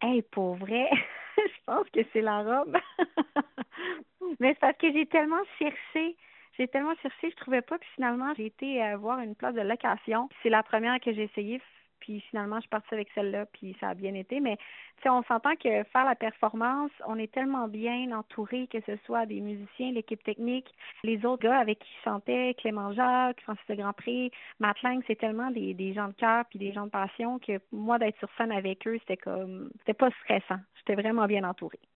Hey, pour vrai, je pense que c'est la robe. Mais c'est parce que j'ai tellement cherché, je trouvais pas, puis finalement, j'ai été voir une place de location. C'est la première que j'ai essayée, puis finalement, je suis partie avec celle-là, puis ça a bien été. Mais tu sais, on s'entend que faire la performance, on est tellement bien entouré, que ce soit des musiciens, l'équipe technique, les autres gars avec qui je chantais, Clément Jacques, Francis de Grandpré, Matt Lang, c'est tellement des gens de cœur puis des gens de passion que moi, d'être sur scène avec eux, c'était pas stressant. J'étais vraiment bien entourée.